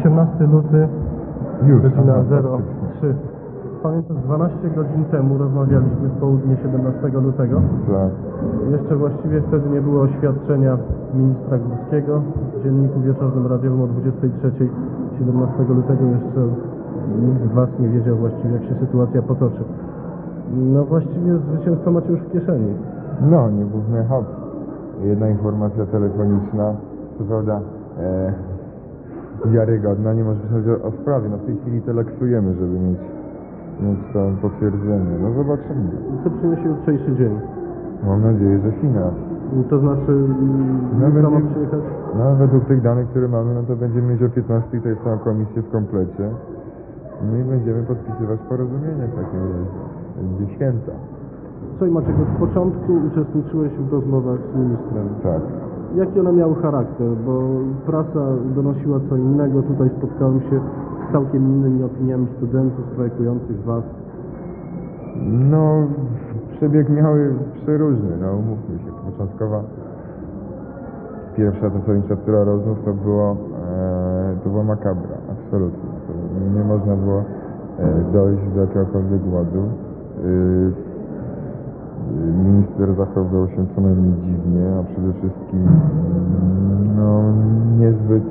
18 luty, Już, godzina aha, 03. Pamiętam, 12 godzin temu rozmawialiśmy w południe 17 lutego. Tak. Jeszcze właściwie wtedy nie było oświadczenia ministra Górskiego. W dzienniku wieczornym radiowym o 23 17 lutego jeszcze nikt z Was nie wiedział właściwie, jak się sytuacja potoczy. No właściwie zwycięstwo macie już w kieszeni. No, niebówny hop. Jedna informacja telefoniczna, co prawda wiarygodna, nie może pisać o sprawie. No w tej chwili teleksujemy, żeby mieć to potwierdzenie. No zobaczymy. Co przyniesie jutrzejszy dzień? Mam nadzieję, że finał. To znaczy, jutro ma przyjechać? No według tych danych, które mamy, no to będziemy mieć o 15 tutaj całą komisję w komplecie. No i będziemy podpisywać porozumienie w takim razie. Będzie święta. Słuchaj Maciek, od początku uczestniczyłeś w rozmowach z ministrem. Tak. Jaki one miały charakter? Bo prasa donosiła co innego, tutaj spotkałem się z całkiem innymi opiniami studentów strajkujących Was. No, przebieg miały przeróżny, no umówmy się. Początkowa pierwsza zasadnicza tura rozmów to była makabra, absolutnie. To nie można było dojść do jakiegokolwiek ładu. Minister zachowywał się co najmniej dziwnie, a przede wszystkim no niezbyt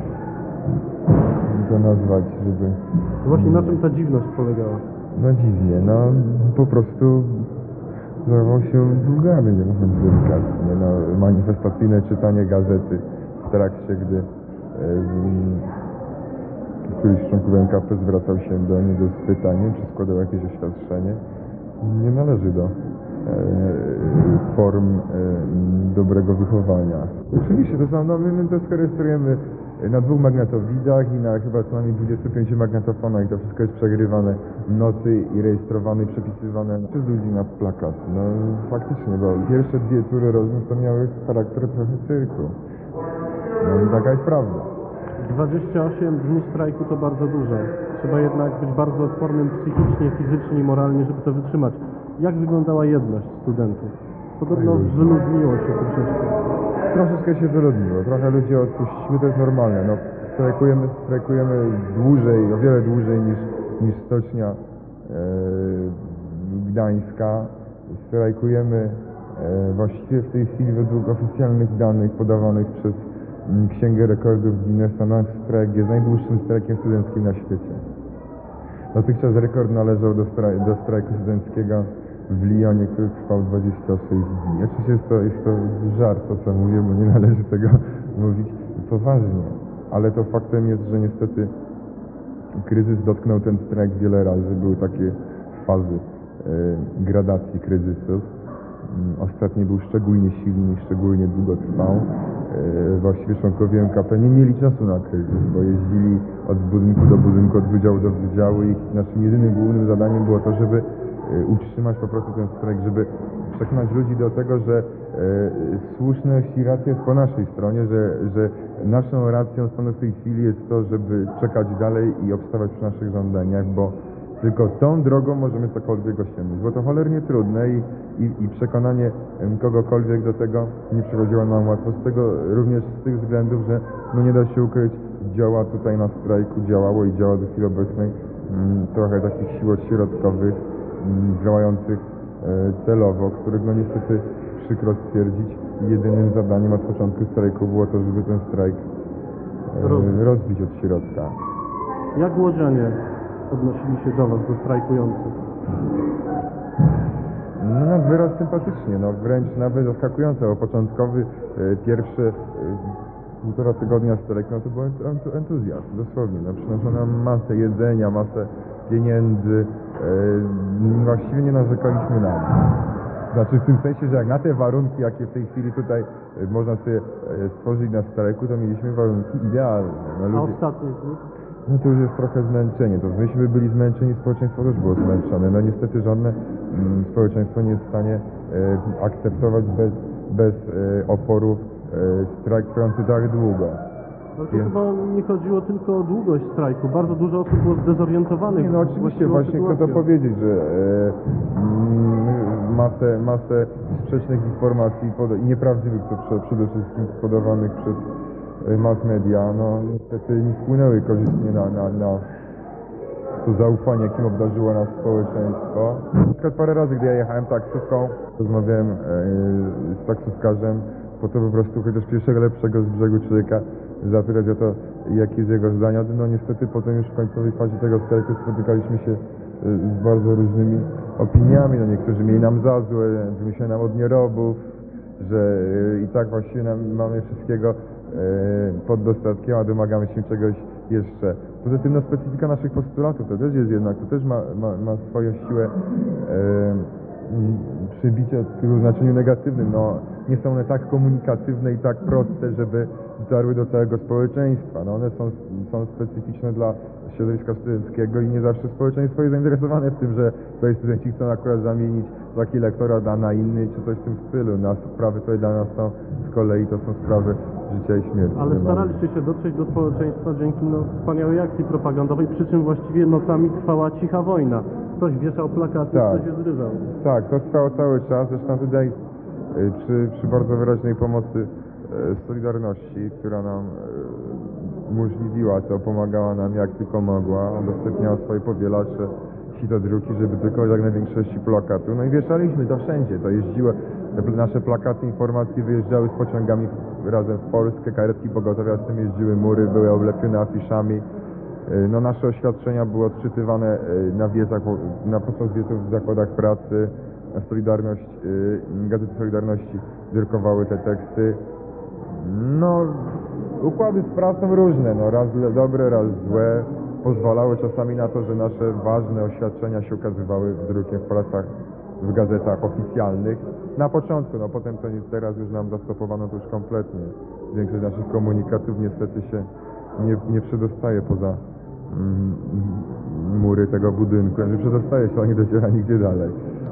to nazwać, żeby... Właśnie na czym ta dziwność polegała? No dziwnie, no po prostu zachował się wulgarnie, mówiąc delikatnie. No, manifestacyjne czytanie gazety w trakcie, gdy któryś z członków NKP zwracał się do niego z pytaniem, czy składał jakieś oświadczenie, nie należy do form dobrego wychowania. Oczywiście to są, no my to rejestrujemy na 2 magnetowidach i na chyba co najmniej 25 magnetofonach. To wszystko jest przegrywane w nocy i rejestrowane i przepisywane przez ludzi na plakat. No faktycznie, bo pierwsze 2 tury rozmów to miały charakter trochę cyrku. No i taka jest prawda. 28 dni strajku to bardzo dużo. Trzeba jednak być bardzo odpornym psychicznie, fizycznie i moralnie, żeby to wytrzymać. Jak wyglądała jedność studentów? Podobno wyludniło się troszeczkę. Troszeczkę się wyludniło, trochę ludzi odpuściły, to jest normalne. No, strajkujemy dłużej, o wiele dłużej niż stocznia Gdańska. Strajkujemy właściwie w tej chwili według oficjalnych danych podawanych przez Księgę Rekordów Guinnessa. Nasz strajk jest najdłuższym strajkiem studenckim na świecie. Dotychczas rekord należał do strajku studenckiego w Lyonie, który trwał 26 dni. Oczywiście jest to żart, to co mówię, bo nie należy tego mówić poważnie. Ale to faktem jest, że niestety kryzys dotknął ten strajk wiele razy. Były takie fazy gradacji kryzysów. Ostatni był szczególnie silny i szczególnie długo trwał. Właściwie członkowie MKP nie mieli czasu na kryzys, bo jeździli od budynku do budynku, od wydziału do wydziału i naszym jedynym głównym zadaniem było to, żeby utrzymać po prostu ten strajk, żeby przekonać ludzi do tego, że słuszność i racja jest po naszej stronie, że naszą racją stanu w tej chwili jest to, żeby czekać dalej i obstawać przy naszych żądaniach, bo tylko tą drogą możemy cokolwiek osiągnąć. Było to cholernie trudne i przekonanie kogokolwiek do tego nie przychodziło nam łatwo. Również z tych względów, że no nie da się ukryć, działa tutaj na strajku, działało i działa do chwili obecnej trochę takich sił odśrodkowych, działających celowo, których no niestety przykro stwierdzić, jedynym zadaniem od początku strajku było to, żeby ten strajk rozbić od środka. Jak łodzianie odnosili się do Was, do strajkujących? No wyraz sympatycznie, no wręcz nawet zaskakująco, bo początkowy, pierwsze 1,5 tygodnia strajku, no to był entuzjazm, dosłownie. No przynoszono nam masę jedzenia, masę pieniędzy, właściwie nie narzekaliśmy na nic. Znaczy w tym sensie, że jak na te warunki, jakie w tej chwili tutaj można sobie stworzyć na strajku, to mieliśmy warunki idealne. No, ludzie... A ostatnie dni? No to już jest trochę zmęczenie. To myśmy byli zmęczeni, społeczeństwo też było zmęczone. No niestety żadne społeczeństwo nie jest w stanie akceptować bez oporów strajk trwający tak długo. Ale to chyba nie chodziło tylko o długość strajku. Bardzo dużo osób było zdezorientowanych. Nie, no oczywiście, właśnie chcę to powiedzieć, że masę sprzecznych informacji i nieprawdziwych przede wszystkim podawanych przez mass media, no niestety nie wpłynęły korzystnie na to zaufanie, jakim obdarzyło nas społeczeństwo. Na przykład parę razy, gdy ja jechałem taksówką, rozmawiałem z taksówkarzem, po to po prostu chociaż pierwszego lepszego z brzegu człowieka zapytać o to, jakie jest jego zdanie. No niestety potem już w końcowej fazie tego strajku spotykaliśmy się z bardzo różnymi opiniami. No niektórzy mieli nam za złe, wymyślili nam od nierobów, że i tak właściwie mamy wszystkiego pod dostatkiem, a domagamy się czegoś jeszcze. Poza tym no, specyfika naszych postulatów to też jest jednak, to też ma swoją siłę przybicia w znaczeniu negatywnym. No, nie są one tak komunikatywne i tak proste, żeby dotarły do całego społeczeństwa. No, one są specyficzne dla środowiska studenckiego i nie zawsze społeczeństwo jest zainteresowane w tym, że tutaj studenci chcą akurat zamienić taki lektorat na inny, czy coś w tym stylu. No, sprawy tutaj dla nas są z kolei, to są sprawy życia i śmierci. Ale staraliście się dotrzeć do społeczeństwa dzięki wspaniałej akcji propagandowej, przy czym właściwie nocami trwała cicha wojna. Ktoś wieszał plakaty, Tak. ktoś je zrywał. Tak, to trwało cały czas. Zresztą tutaj przy bardzo wyraźnej pomocy Solidarności, która nam umożliwiła to, pomagała nam jak tylko mogła, udostępniała swoje powielacze, sitodruki, żeby tylko jak największości plakatu. No i wieszaliśmy to wszędzie, to jeździło, nasze plakaty, informacje wyjeżdżały z pociągami razem w Polskę, karetki pogotowia z tym jeździły, mury były oblepione afiszami. No, nasze oświadczenia były odczytywane podczas wieców w zakładach pracy. Solidarność, Gazety Solidarności drukowały te teksty. No, układy z prasą różne, no, raz dobre, raz złe. Pozwalały czasami na to, że nasze ważne oświadczenia się ukazywały drukiem w prasach, w gazetach oficjalnych. Na początku, no potem to teraz już nam zastopowano to już kompletnie. Większość naszych komunikatów niestety się nie przedostaje poza mury tego budynku, że przedostaje się, ale nie dociera nigdzie dalej.